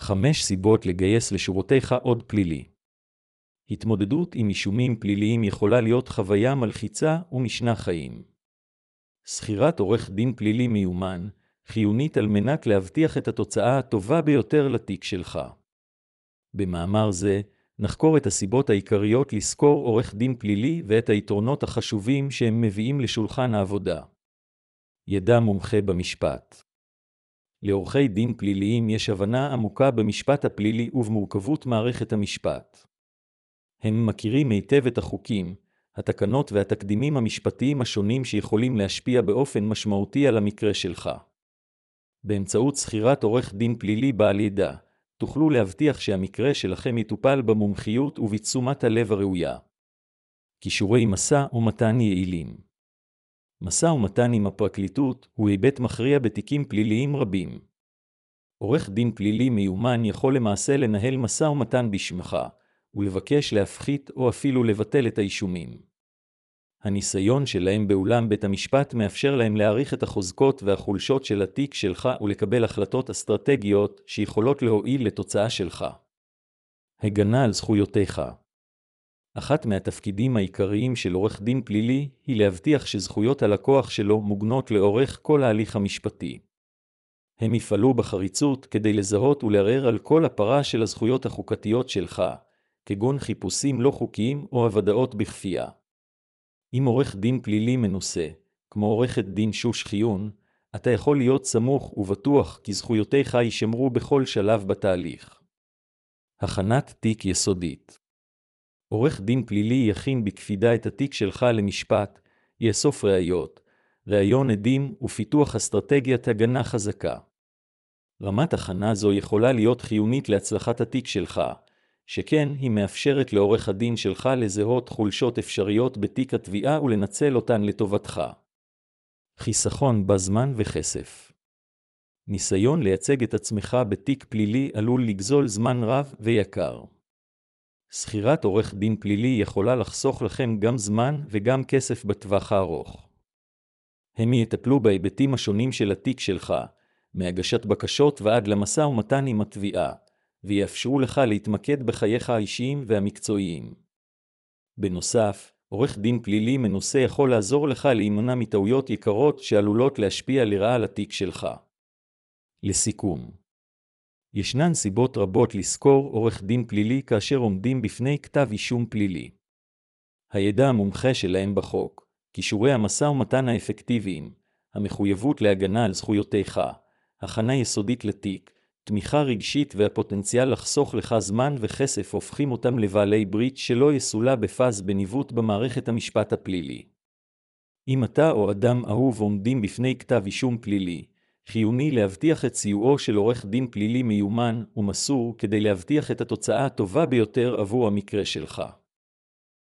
5 סיבות לגייס לשורותיך עוד פלילי. התמודדות עם אישומים פליליים יכולה להיות חוויה מלחיצה ומשנה חיים. שכירת עורך דין פלילי מיומן, חיונית על מנת להבטיח את התוצאה הטובה ביותר לתיק שלך. במאמר זה, נחקור את הסיבות העיקריות לשכור עורך דין פלילי ואת היתרונות החשובים שהם מביאים לשולחן העבודה. ידע מומחה במשפט. לעורכי דין פליליים יש הבנה עמוקה במשפט הפלילי ובמורכבות מערכת המשפט. הם מכירים היטב את החוקים, התקנות והתקדימים המשפטיים השונים שיכולים להשפיע באופן משמעותי על המקרה שלך. באמצעות שכירת עורך דין פלילי בעל ידע, תוכלו להבטיח שהמקרה שלכם יטופל במומחיות ובתשומת הלב הראויה. קישורי משא ומתן יעילים. משא ומתן עם הפרקליטות הוא היבט מכריע בתיקים פליליים רבים. עורך דין פלילי מיומן יכול למעשה לנהל משא ומתן בשמך, ולבקש להפחית או אפילו לבטל את האישומים. הניסיון שלהם באולם בית המשפט מאפשר להם להעריך את החוזקות והחולשות של התיק שלך ולקבל החלטות אסטרטגיות שיכולות להועיל לתוצאה שלך. הגנה על זכויותיך. אחת מהתפקידים העיקריים של עורך דין פלילי היא להבטיח שזכויות הלקוח שלו מוגנות לאורך כל ההליך המשפטי. הם יפעלו בחריצות כדי לזהות ולערער על כל הפרה של הזכויות החוקתיות שלך, כגון חיפושים לא חוקיים או עבודות בכפייה. אם עורך דין פלילי מנוסה, כמו עורכת דין שוש חיון, אתה יכול להיות סמוך ובטוח כי זכויותיך יישמרו בכל שלב בתהליך. הכנת תיק יסודית. עורך דין פלילי יכין בקפידה את התיק שלך למשפט, יאסוף ראיות, ראיון עדים ופיתוח אסטרטגיית הגנה חזקה. רמת הכנה זו יכולה להיות חיונית להצלחת התיק שלך, שכן היא מאפשרת לעורך הדין שלך לזהות חולשות אפשריות בתיק התביעה ולנצל אותן לטובתך. חיסכון בזמן וכסף. ניסיון לייצג את עצמך בתיק פלילי עלול לגזול זמן רב ויקר. שכירת עורך דין פלילי יכולה לחסוך לכם גם זמן וגם כסף בטווח הארוך. הם יטפלו בהיבטים השונים של התיק שלך, מהגשת בקשות ועד למשא ומתן עם התביעה, ויאפשרו לך להתמקד בחייך האישיים והמקצועיים. בנוסף, עורך דין פלילי מנוסה יכול לעזור לך להימנע מטעויות יקרות שעלולות להשפיע לרעה על התיק שלך. לסיכום, ישנן סיבות רבות לשכור עורך דין פלילי כאשר עומדים בפני כתב אישום פלילי. הידע המומחה שלהם בחוק, קישורי המשא ומתן האפקטיביים, המחויבות להגנה על זכויותיך, הכנה יסודית לתיק, תמיכה רגשית והפוטנציאל לחסוך לך זמן וכסף הופכים אותם לבעלי ברית שלא יסולה בפז בניווט במערכת המשפט הפלילי. אם אתה או אדם אהוב עומדים בפני כתב אישום פלילי, חיוני להבטיח את סיועו של עורך דין פלילי מיומן ומסור כדי להבטיח את התוצאה הטובה ביותר עבור המקרה שלך.